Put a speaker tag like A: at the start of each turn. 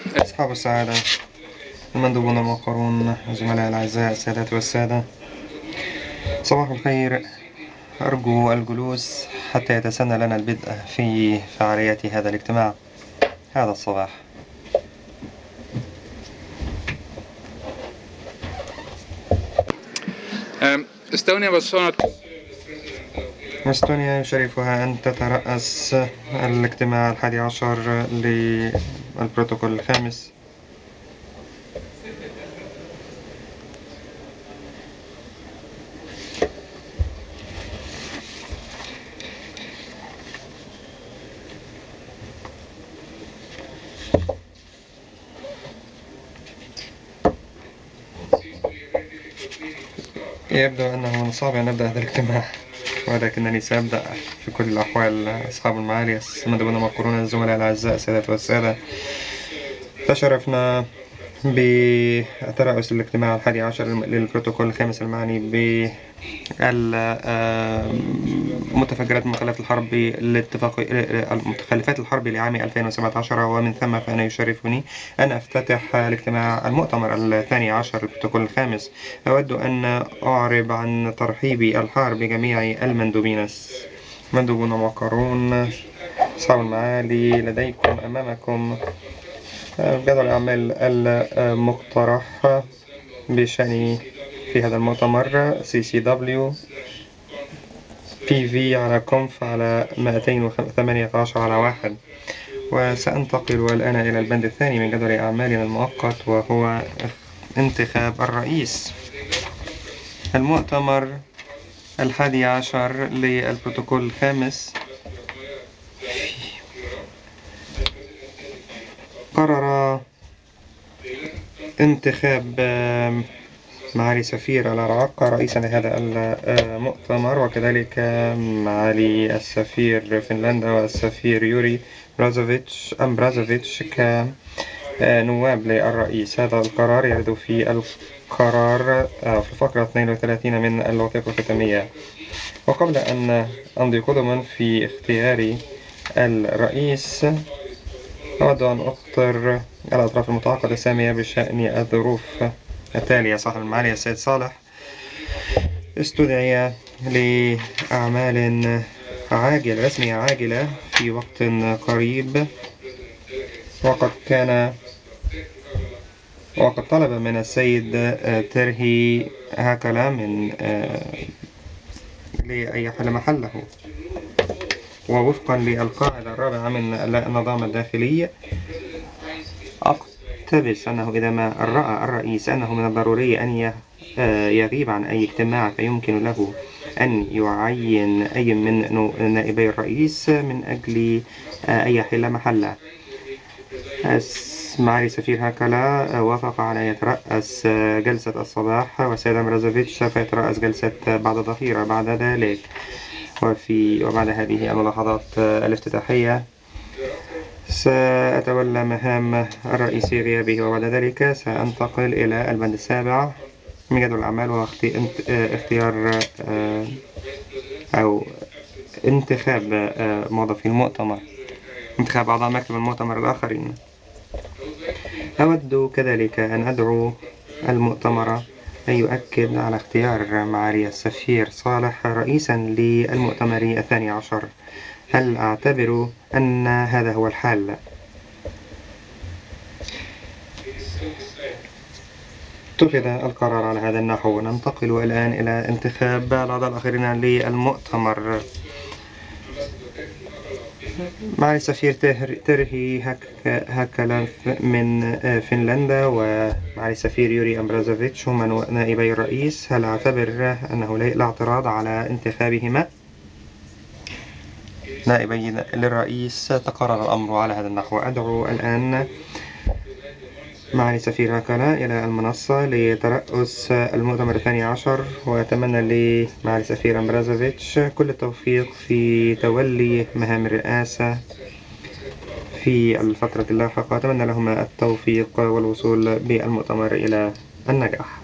A: أصحاب السعادة، المندوبون الموقرون، زملائي الأعزاء، السادات والسادة، صباح الخير. أرجو الجلوس حتى يتسنى لنا البدء في فعاليات هذا الاجتماع هذا الصباح. استونيا يشرفها أن تترأس الاجتماع 11 للبروتوكول الخامس. يبدو أنه من الصعب أن نبدأ هذا الاجتماع، ولكنني سأبدأ في كل الأحوال. أصحاب المعالي، المندوبون الموقرون، الزملاء الأعزاء، السادات والسادة، تشرفنا بترأس الاجتماع 11 للبروتوكول الخامس المعني بالمتفجرات مخلفات الحرب متخلفات الحرب لعام 2017، ومن ثم فأنا يشرفني أن أفتتح الاجتماع المؤتمر 12 للبروتوكول الخامس. أود أن أعرب عن ترحيبي الحار بجميع المندوبون الموقرون، أصحاب المعالي. لديكم أمامكم جدول الأعمال المقترح بشأن في هذا المؤتمر CCW PV على كونف على 218 على 1. وسأنتقل الآن إلى البند الثاني من جدول أعمالنا المؤقت، وهو انتخاب الرئيس. المؤتمر 11 للبروتوكول الخامس قرر انتخاب معالي سفير العراق رئيسا لهذا المؤتمر، وكذلك معالي السفير فنلندا والسفير يوري أمبرازوفيتش كنواب للرئيس. هذا القرار يرد في القرار في الفقرة 32 من الوثيقة الختامية. وقبل أن أمضي قدما في اختيار الرئيس، أود أن أخطر الأطراف المتعاقدة السامية بشأن الظروف التالية. صاحب المعالي السيد صالح استدعي لأعمال رسمية عاجلة في وقت قريب، وقد طلب من السيد ترهي هاكلا ليحل محله. ووفقا للقاعدة الرابعة من النظام الداخلي، أقتبس أنه إذا ما رأى الرئيس أنه من الضروري أن يغيب عن أي اجتماع، فيمكن له أن يعين أي من نائبي الرئيس من أجل أن يحل محله. معالي سفير هاكلا وافق على أن يترأس جلسة الصباح، والسيد أمبرازوفيتش سوف يترأس جلسة بعد الظهيرة. بعد ذلك وبعد هذه الملاحظات الافتتاحية سأتولى مهام الرئيس غيابه، وبعد ذلك سأنتقل إلى البند السابع من جدول الأعمال، وهو اختيار أو انتخاب موظفي المؤتمر، انتخاب أعضاء مكتب المؤتمر الآخرين. أود كذلك أن أدعو المؤتمر أن يؤكد على اختيار معالي السفير صالح رئيسا للمؤتمر 12. هل أعتبر أن هذا هو الحال؟ اتخذ القرار على هذا النحو. ننتقل الآن إلى انتخاب الأعضاء الآخرين للمؤتمر. معالي السفير ترهي هاكلا من فنلندا، ومعالي السفير يوري أمبرازوفيتش هما نائبي الرئيس. هل أعتبر أنه لا اعتراض على انتخابهما نائبي للرئيس؟ تقرر الأمر على هذا النحو. أدعو الآن معالي سفير هاكلا إلى المنصة لترأس المؤتمر 12، وأتمنى لمعالي سفير أمبرازوفيتش كل التوفيق في تولي مهام الرئاسة في الفترة اللاحقة. أتمنى لهما التوفيق والوصول بالمؤتمر إلى النجاح.